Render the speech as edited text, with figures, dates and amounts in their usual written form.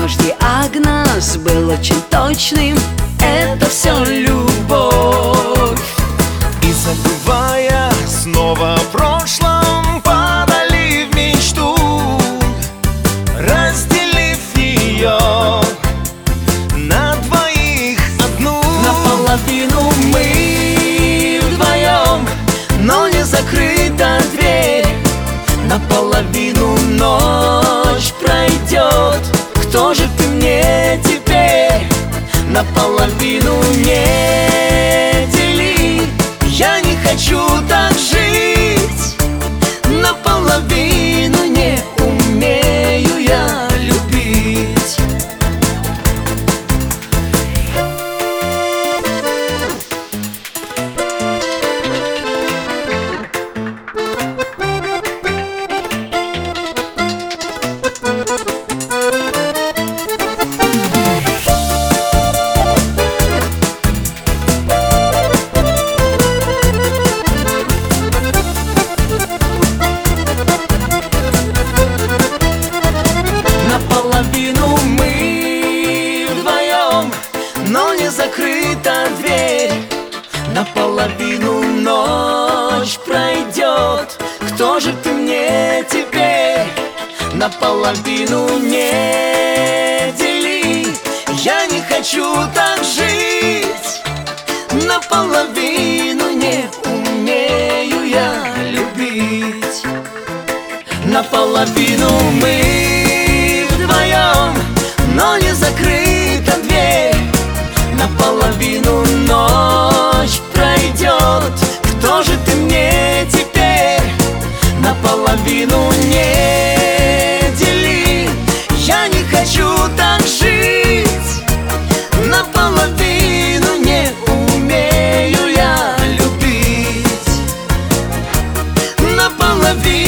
наш диагноз был очень точным: это все любовь. И забывая снова о прошлом, падали в мечту, разделив ее на двоих одну. Наполовину мы вдвоем, но не закрыта дверь. Наполовину ночь пройдет, кто же ты мне теперь? Наполовину не дели, я не хочу так жить. Наполовину не умею я любить. Наполовину мы вдвоем, но не закрыта дверь. Наполовину ночь пройдет, кто же ты мне теперь? Наполовину не дели, я не хочу так жить. Наполовину не умею я любить. Наполовину мы вдвоем, но не закрыта дверь. Наполовину ночь пройдет, кто же ты мне теперь? Наполовину не дели, я не хочу так жить. Наполовину не умею я любить. Наполовину